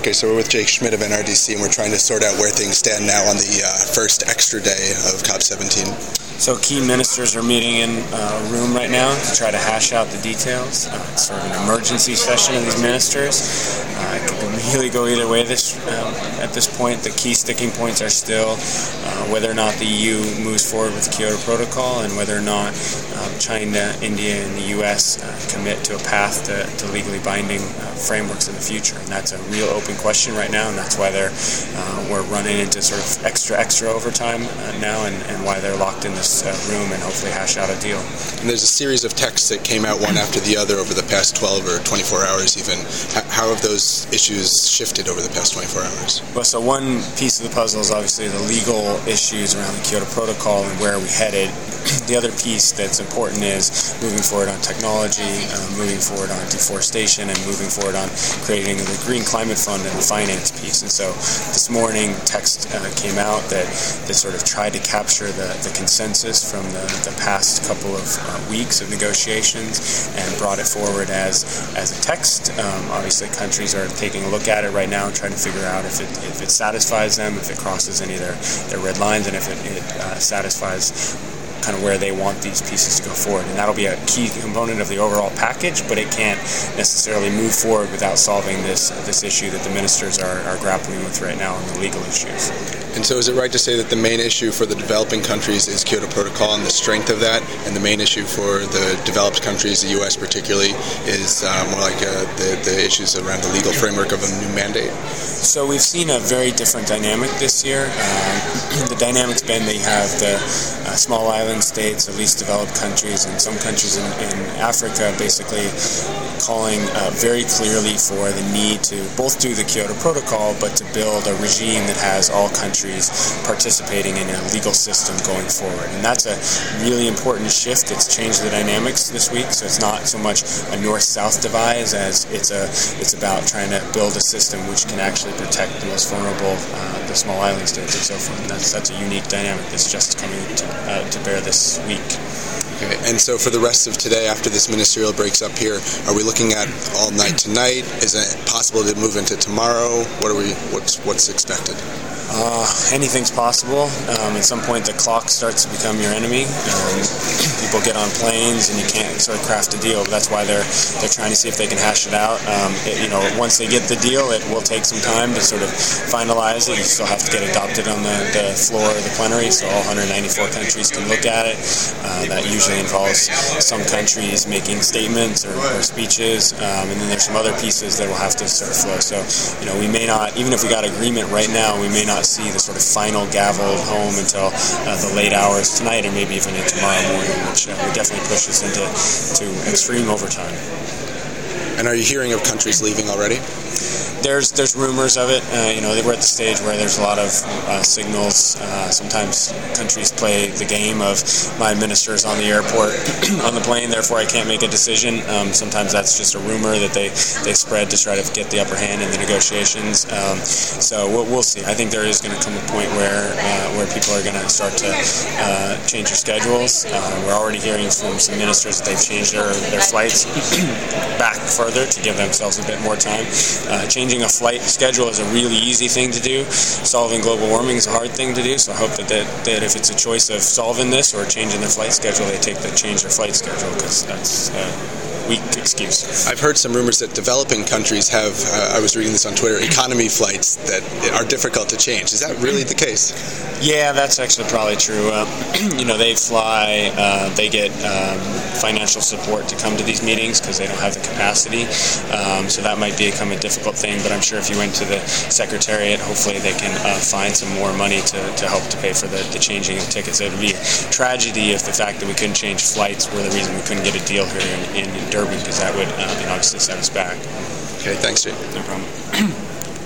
Okay, so we're with Jake Schmidt of NRDC, and we're trying to sort out where things stand now on the first extra day of COP17. So key ministers are meeting in a room right now to try to hash out the details. It's sort of an emergency session of these ministers. It could really go either way at this point. The key sticking points are still whether or not the EU moves forward with the Kyoto Protocol and whether or not China, India, and the U.S. Commit to a path to legally binding frameworks in the future. And that's a real open question right now, and that's why we're running into sort of extra overtime now, and why they're locked in this room and hopefully hash out a deal. And there's a series of texts that came out one after the other over the past 12 or 24 hours even. How have those issues shifted over the past 24 hours? Well, so one piece of the puzzle is obviously the legal issues around the Kyoto Protocol and where are we headed. The other piece that's important is moving forward on technology, moving forward on deforestation, and moving forward on creating the Green Climate Fund and the finance piece. And so this morning, text came out that sort of tried to capture the consensus from the past couple of weeks of negotiations and brought it forward as a text. Obviously, countries are taking a look at it right now and trying to figure out if it satisfies them, if it crosses any of their red lines, and if it satisfies kind of where they want these pieces to go forward. And that'll be a key component of the overall package, but it can't necessarily move forward without solving this issue that the ministers are grappling with right now on the legal issues. And so is it right to say that the main issue for the developing countries is Kyoto Protocol and the strength of that, and the main issue for the developed countries, the U.S. particularly, is more like the issues around the legal framework of a new mandate? So we've seen a very different dynamic this year. The dynamic's been that you have the small island states, the least developed countries, and some countries in Africa basically calling very clearly for the need to both do the Kyoto Protocol, but to build a regime that has all countries participating in a legal system going forward. And that's a really important shift. It's changed the dynamics this week, so it's not so much a north-south divide as it's about trying to build a system which can actually protect the most vulnerable, the small island states and so forth. And that's a unique dynamic that's just coming to bear this week. Okay, and so for the rest of today, after this ministerial breaks up here, are we looking at all night tonight? Is it possible to move into tomorrow? What's expected? Anything's possible. At some point, the clock starts to become your enemy. People get on planes, and you can't sort of craft a deal. But that's why they're trying to see if they can hash it out. Once they get the deal, it will take some time to sort of finalize it. You still have to get adopted on the floor of the plenary, so all 194 countries can look at it. That usually involves some countries making statements or speeches, and then there's some other pieces that will have to sort of flow. So, we may not, even if we got agreement right now, we may not see the sort of final gavel home until the late hours tonight, or maybe even into tomorrow morning, which would definitely push us into extreme overtime. And are you hearing of countries leaving already? There's rumors of it. We're at the stage where there's a lot of signals. Sometimes countries play the game of my minister's on the airport on the plane, therefore I can't make a decision. Sometimes that's just a rumor that they spread to try to get the upper hand in the negotiations. So we'll see. I think there is going to come a point where people are going to start to change their schedules. We're already hearing from some ministers that they've changed their flights back further to give themselves a bit more time. Changing a flight schedule is a really easy thing to do. Solving global warming is a hard thing to do, so I hope that if it's a choice of solving this or changing their flight schedule, they change their flight schedule, because that's weak excuse. I've heard some rumors that developing countries have, I was reading this on Twitter, economy flights that are difficult to change. Is that really the case? Yeah, that's actually probably true. They fly, they get financial support to come to these meetings because they don't have the capacity. So that might become a difficult thing, but I'm sure if you went to the Secretariat, hopefully they can find some more money to help to pay for the changing of tickets. It would be a tragedy if the fact that we couldn't change flights were the reason we couldn't get a deal here in Durban, because that would obviously set us back. Okay, thanks, Jake. No problem.